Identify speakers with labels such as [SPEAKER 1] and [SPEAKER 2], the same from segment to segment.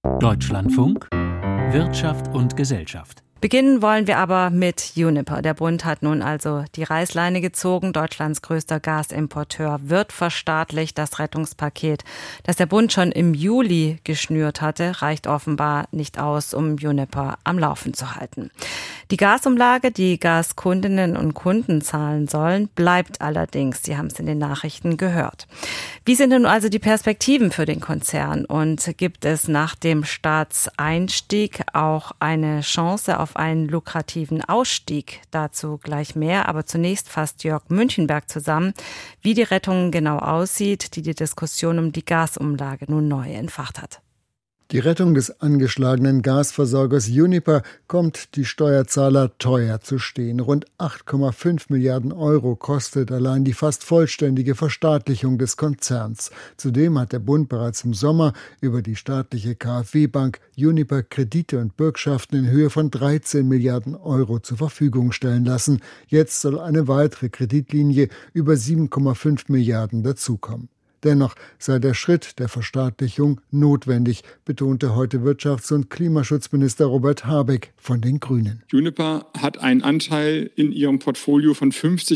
[SPEAKER 1] Deutschlandfunk Wirtschaft und Gesellschaft.
[SPEAKER 2] Beginnen wollen wir aber mit Uniper. Der Bund hat nun also die Reißleine gezogen. Deutschlands größter Gasimporteur wird verstaatlicht. Das Rettungspaket, das der Bund schon im Juli geschnürt hatte, reicht offenbar nicht aus, um Uniper am Laufen zu halten. Die Gasumlage, die Gaskundinnen und Kunden zahlen sollen, bleibt allerdings. Sie haben es in den Nachrichten gehört. Wie sind denn also die Perspektiven für den Konzern? Und gibt es nach dem Staatseinstieg auch eine Chance auf einen lukrativen Ausstieg? Dazu gleich mehr. Aber zunächst fasst Jörg Münchenberg zusammen, wie die Rettung genau aussieht, die Diskussion um die Gasumlage nun neu entfacht hat.
[SPEAKER 3] Die Rettung des angeschlagenen Gasversorgers Uniper kommt die Steuerzahler teuer zu stehen. Rund 8,5 Milliarden Euro kostet allein die fast vollständige Verstaatlichung des Konzerns. Zudem hat der Bund bereits im Sommer über die staatliche KfW-Bank Uniper Kredite und Bürgschaften in Höhe von 13 Milliarden Euro zur Verfügung stellen lassen. Jetzt soll eine weitere Kreditlinie über 7,5 Milliarden dazukommen. Dennoch sei der Schritt der Verstaatlichung notwendig, betonte heute Wirtschafts- und Klimaschutzminister Robert Habeck von den Grünen.
[SPEAKER 4] Uniper hat einen Anteil in ihrem Portfolio von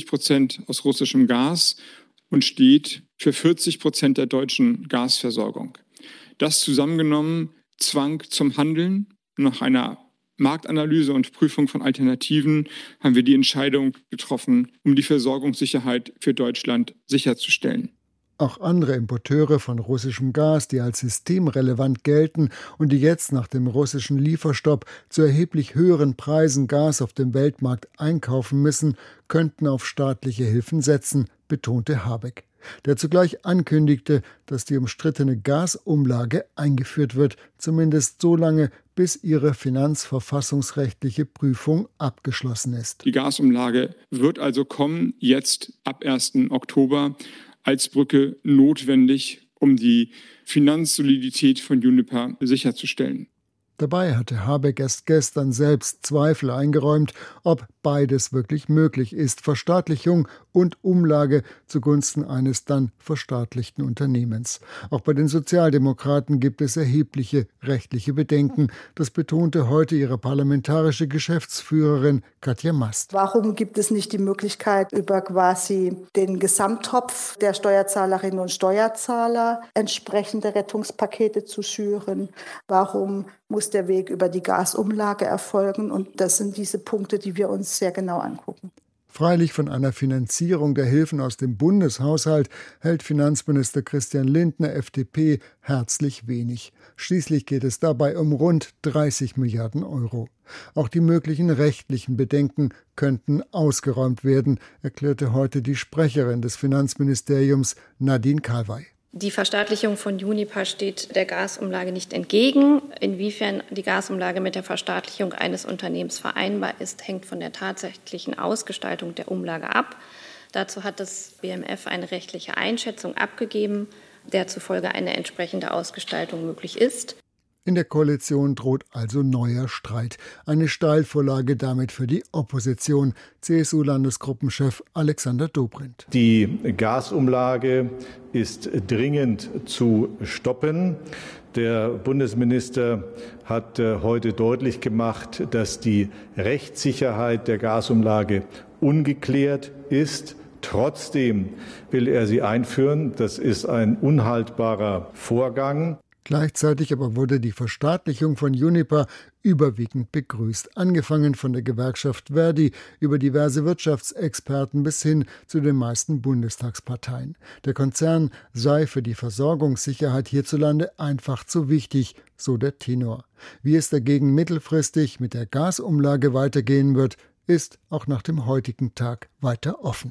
[SPEAKER 4] 50% aus russischem Gas und steht für 40% der deutschen Gasversorgung. Das zusammengenommen zwang zum Handeln. Nach einer Marktanalyse und Prüfung von Alternativen haben wir die Entscheidung getroffen, um die Versorgungssicherheit für Deutschland sicherzustellen.
[SPEAKER 3] Auch andere Importeure von russischem Gas, die als systemrelevant gelten und die jetzt nach dem russischen Lieferstopp zu erheblich höheren Preisen Gas auf dem Weltmarkt einkaufen müssen, könnten auf staatliche Hilfen setzen, betonte Habeck, der zugleich ankündigte, dass die umstrittene Gasumlage eingeführt wird, zumindest so lange, bis ihre finanzverfassungsrechtliche Prüfung abgeschlossen ist.
[SPEAKER 4] Die Gasumlage wird also kommen, jetzt ab 1. Oktober, als Brücke notwendig, um die Finanzsolidität von Uniper sicherzustellen.
[SPEAKER 3] Dabei hatte Habeck erst gestern selbst Zweifel eingeräumt, ob beides wirklich möglich ist, Verstaatlichung und Umlage zugunsten eines dann verstaatlichten Unternehmens. Auch bei den Sozialdemokraten gibt es erhebliche rechtliche Bedenken. Das betonte heute ihre parlamentarische Geschäftsführerin Katja Mast.
[SPEAKER 5] Warum gibt es nicht die Möglichkeit, über quasi den Gesamttopf der Steuerzahlerinnen und Steuerzahler entsprechende Rettungspakete zu schüren? Warum muss der Weg über die Gasumlage erfolgen? Und das sind diese Punkte, die wir uns sehr genau angucken.
[SPEAKER 3] Freilich von einer Finanzierung der Hilfen aus dem Bundeshaushalt hält Finanzminister Christian Lindner, FDP, herzlich wenig. Schließlich geht es dabei um rund 30 Milliarden Euro. Auch die möglichen rechtlichen Bedenken könnten ausgeräumt werden, erklärte heute die Sprecherin des Finanzministeriums Nadine Kalwey.
[SPEAKER 6] Die Verstaatlichung von Uniper steht der Gasumlage nicht entgegen. Inwiefern die Gasumlage mit der Verstaatlichung eines Unternehmens vereinbar ist, hängt von der tatsächlichen Ausgestaltung der Umlage ab. Dazu hat das BMF eine rechtliche Einschätzung abgegeben, der zufolge eine entsprechende Ausgestaltung möglich ist.
[SPEAKER 3] In der Koalition droht also neuer Streit. Eine Steilvorlage damit für die Opposition. CSU-Landesgruppenchef Alexander Dobrindt.
[SPEAKER 7] Die Gasumlage ist dringend zu stoppen. Der Bundesminister hat heute deutlich gemacht, dass die Rechtssicherheit der Gasumlage ungeklärt ist. Trotzdem will er sie einführen. Das ist ein unhaltbarer Vorgang.
[SPEAKER 3] Gleichzeitig aber wurde die Verstaatlichung von Uniper überwiegend begrüßt, angefangen von der Gewerkschaft Verdi über diverse Wirtschaftsexperten bis hin zu den meisten Bundestagsparteien. Der Konzern sei für die Versorgungssicherheit hierzulande einfach zu wichtig, so der Tenor. Wie es dagegen mittelfristig mit der Gasumlage weitergehen wird, ist auch nach dem heutigen Tag weiter offen.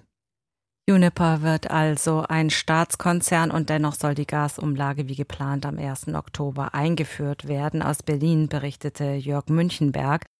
[SPEAKER 2] Uniper wird also ein Staatskonzern und dennoch soll die Gasumlage wie geplant am 1. Oktober eingeführt werden. Aus Berlin berichtete Jörg Münchenberg.